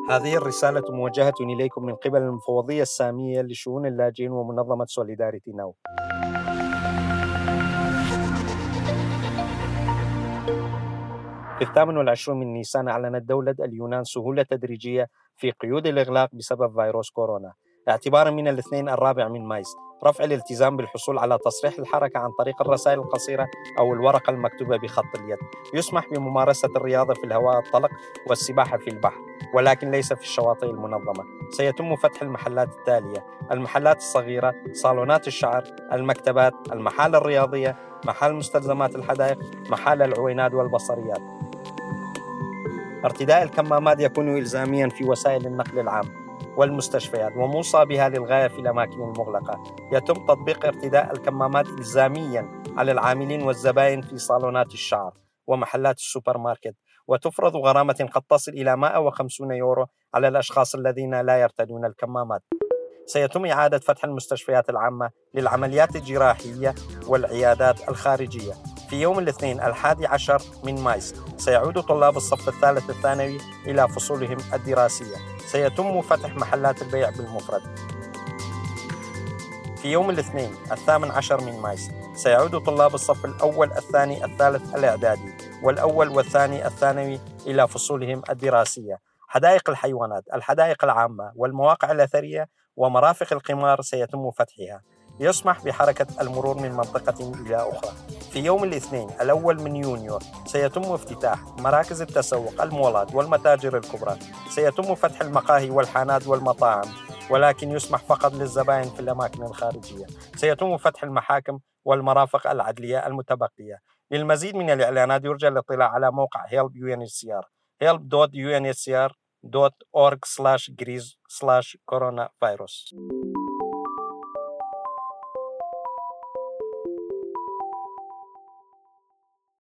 هذه الرسالة موجهة إليكم من قبل المفوضية السامية لشؤون اللاجئين ومنظمة سوليداريتي ناو. في 28 من نيسان أعلنت دولة اليونان سهولة تدريجية في قيود الإغلاق بسبب فيروس كورونا، اعتبارا من الاثنين 4 من مايس رفع الالتزام بالحصول على تصريح الحركة عن طريق الرسائل القصيرة أو الورقة المكتوبة بخط اليد. يسمح بممارسة الرياضة في الهواء الطلق والسباحة في البحر، ولكن ليس في الشواطئ المنظمة. سيتم فتح المحلات التالية: المحلات الصغيرة، صالونات الشعر، المكتبات، المحال الرياضية، محل مستلزمات الحدائق، محال العوينات والبصريات. ارتداء الكمامات يكون إلزاميا في وسائل النقل العام والمستشفيات وموصى بها للغاية في الأماكن المغلقة. يتم تطبيق ارتداء الكمامات إلزاميا على العاملين والزبائن في صالونات الشعر ومحلات السوبر ماركت، وتفرض غرامة قد تصل إلى 150 يورو على الأشخاص الذين لا يرتدون الكمامات. سيتم إعادة فتح المستشفيات العامة للعمليات الجراحية والعيادات الخارجية. في يوم الاثنين 11 من مايس سيعود طلاب الصف الثالث الثانوي إلى فصولهم الدراسية. سيتم فتح محلات البيع بالمفرد. في يوم الاثنين 18 من مايس سيعود طلاب الصف الأول الثاني الثالث الإعدادي والأول والثاني الثانوي إلى فصولهم الدراسية. حدائق الحيوانات، الحدائق العامة والمواقع الأثرية ومرافق القمار سيتم فتحها. يسمح بحركة المرور من منطقة إلى أخرى. في يوم الاثنين 1 من يونيو سيتم افتتاح مراكز التسوق، المولات والمتاجر الكبرى. سيتم فتح المقاهي والحانات والمطاعم، ولكن يسمح فقط للزبائن في الأماكن الخارجية. سيتم فتح المحاكم والمرافق العدلية المتبقية. للمزيد من الإعلانات يرجى الاطلاع على موقع Help UNHCR help.unhcr.org/Greece/coronavirus.